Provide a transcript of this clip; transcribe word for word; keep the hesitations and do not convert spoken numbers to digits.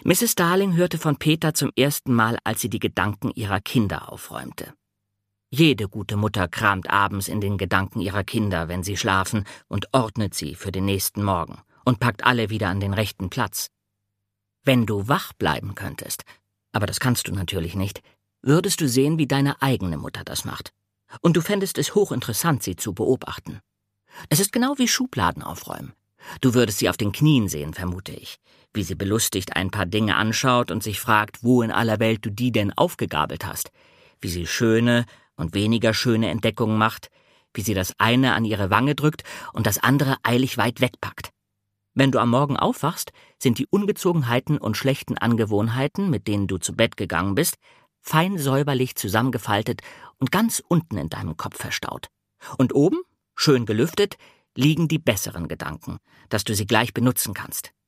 Misses Darling hörte von Peter zum ersten Mal, als sie die Gedanken ihrer Kinder aufräumte. Jede gute Mutter kramt abends in den Gedanken ihrer Kinder, wenn sie schlafen, und ordnet sie für den nächsten Morgen und packt alle wieder an den rechten Platz. Wenn du wach bleiben könntest, aber das kannst du natürlich nicht, würdest du sehen, wie deine eigene Mutter das macht. Und du fändest es hochinteressant, sie zu beobachten. Es ist genau wie Schubladen aufräumen. Du würdest sie auf den Knien sehen, vermute ich, wie sie belustigt ein paar Dinge anschaut und sich fragt, wo in aller Welt du die denn aufgegabelt hast, wie sie schöne und weniger schöne Entdeckungen macht, wie sie das eine an ihre Wange drückt und das andere eilig weit wegpackt. Wenn du am Morgen aufwachst, sind die Ungezogenheiten und schlechten Angewohnheiten, mit denen du zu Bett gegangen bist, fein säuberlich zusammengefaltet und ganz unten in deinem Kopf verstaut. Und oben, schön gelüftet, liegen die besseren Gedanken, dass du sie gleich benutzen kannst.